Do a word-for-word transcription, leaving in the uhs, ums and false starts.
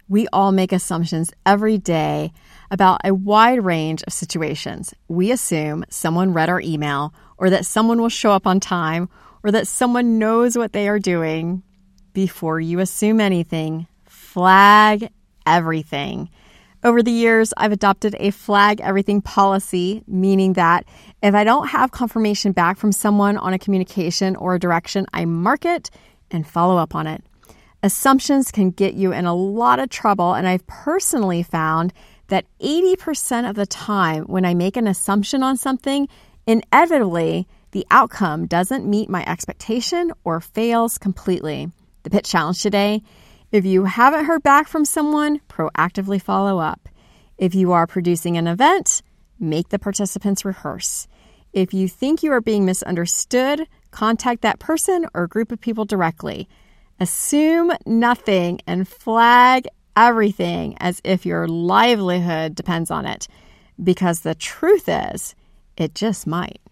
We all make assumptions every day about a wide range of situations. We assume someone read our email, or that someone will show up on time, or that someone knows what they are doing. Before you assume anything, flag everything. Over the years, I've adopted a flag everything policy, meaning that if I don't have confirmation back from someone on a communication or a direction, I mark it and follow up on it. Assumptions can get you in a lot of trouble, and I've personally found that eighty percent of the time when I make an assumption on something, inevitably the outcome doesn't meet my expectation or fails completely. The pitch challenge today: if you haven't heard back from someone, proactively follow up. If you are producing an event, make the participants rehearse. If you think you are being misunderstood, contact that person or group of people directly. Assume nothing and flag everything as if your livelihood depends on it, because the truth is, it just might.